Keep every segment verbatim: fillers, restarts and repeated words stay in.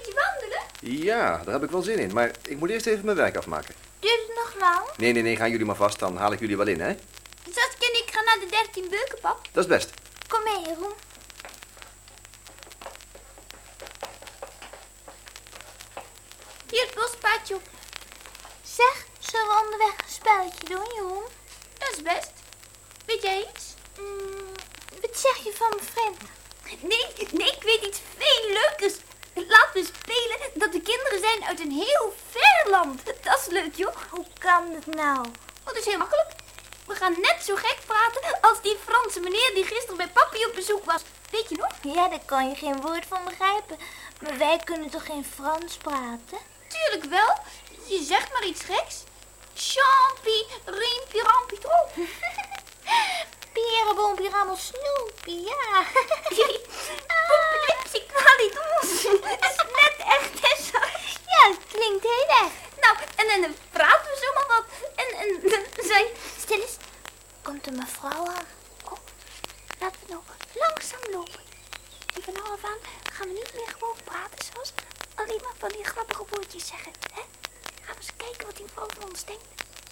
beetje wandelen? Ja, daar heb ik wel zin in. Maar ik moet eerst even mijn werk afmaken. Duurt het nog lang? Nee, nee, nee, gaan jullie maar vast. Dan haal ik jullie wel in, hè? Saskia en ik gaan naar de dertien beuken, pap. Dat is best. Kom mee, Jeroen. Hier het bospaadje op. Zeg, zullen we onderweg een spelletje doen, Jeroen? Dat is best. Weet jij iets? Mm, wat zeg je van mijn vriend? Nee, nee, ik weet iets veel leukers. Laten we spelen dat de kinderen zijn uit een heel ver land. Dat is leuk, joh. Hoe kan dat nou? Oh, dat is heel makkelijk. We gaan net zo gek praten als die Franse meneer die gisteren bij papi op bezoek was. Weet je nog? Ja, daar kan je geen woord van begrijpen. Maar wij kunnen toch geen Frans praten? Tuurlijk wel. Je zegt maar iets geks. Champi, riempie, rampie, trop. Pierre, bompie, rammel, snoepie, ja. Poepelipsie, kwalitoes. Dat is net echt, hè, zo. Ja, het klinkt heel echt. Nou, en, en dan praten we zomaar wat. En, en dan zei... Stil eens. Komt een mevrouw aan. Kom, laten we nou langzaam lopen. En van nou af aan gaan we niet meer gewoon praten zoals alleen maar van die grappige woordjes zeggen, hè? Gaan we eens kijken wat die vrouw van ons denkt.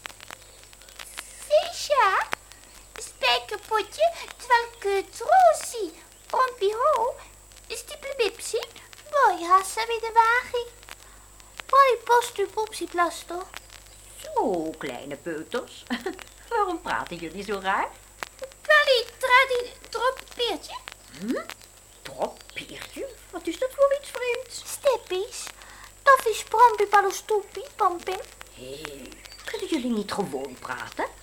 Sisha, spijkerpotje, twelke troosie, rompieho, stiepelbipsie, boy, hassabi de wagie, boy, postu poepsie plasto. Zo, kleine peuters. Waarom praten jullie zo raar? Kwali, tradi, troppeertje. Hm? Troppeertje? Wat is dat voor iets vreemds? Stippies, toffies, prompie, palostoepie, pompin. Hé, hey, kunnen jullie niet gewoon praten?